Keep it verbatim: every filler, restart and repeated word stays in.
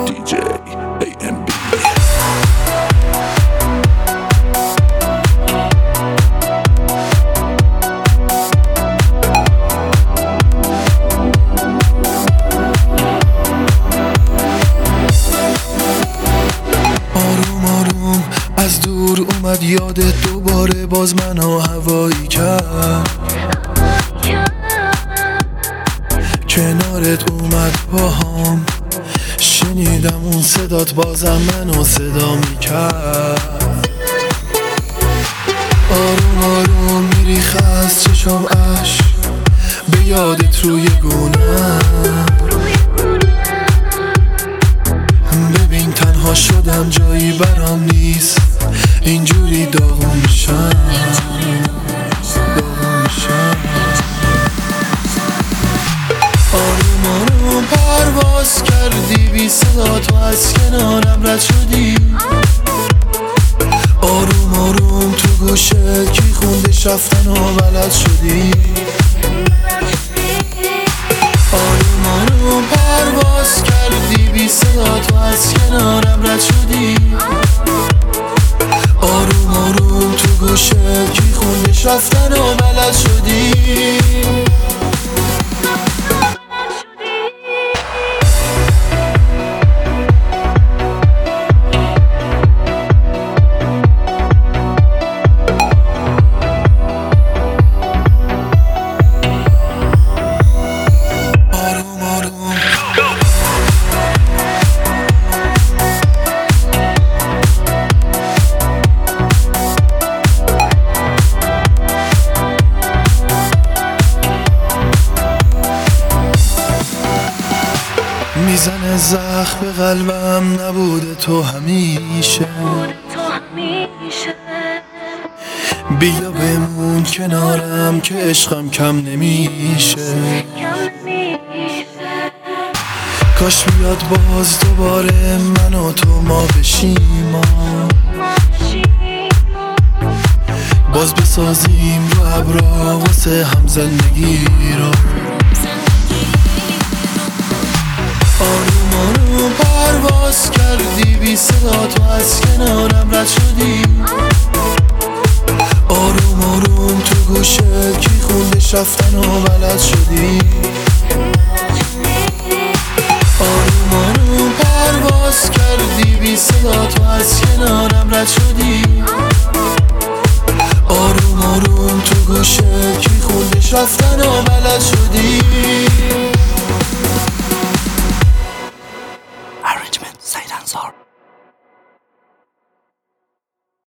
دی جی ای ام بی. از دور اومد یادت دوباره، باز منو هوایی کرد، کنارت اومد باهام، شنیدم اون صدات بازم منو صدا میکرد. آروم آروم میریخ از چشم عشق، به یادت روی گونم، ببین تنها شدم جایی برام نیست، اینجوری داغون میشم داغون میشم. آروم آروم پرواز کردی بی صدا، تو از کنارم رد شدی. آروم آروم تو گوشت کی خوندش رفتن و بلد شدی. آروم آروم پرواز کردی بی صدا، تو از کنارم رد شدی. آروم آروم تو گوشت کی خوندش رفتن و بلد شدی. میزنه زخم به قلبم، نبوده تو همیشه، بیا بمون کنارم که عشقم کم نمیشه. کاش بیاد باز دوباره من و تو ما بشیم، باز بسازیم رو ابرا واسه هم زندگی رو. آروم آروم پرواز کردی بی صدا، تو از کنارم رد شدی. آروم آروم تو گوشت کی خوندش رفتن و بلد شدی. آروم آروم پرواز کردی بی صدا، تو از کنارم رد شدی. آروم آروم تو گوشت کی خوندش رفتن و بلد شدی.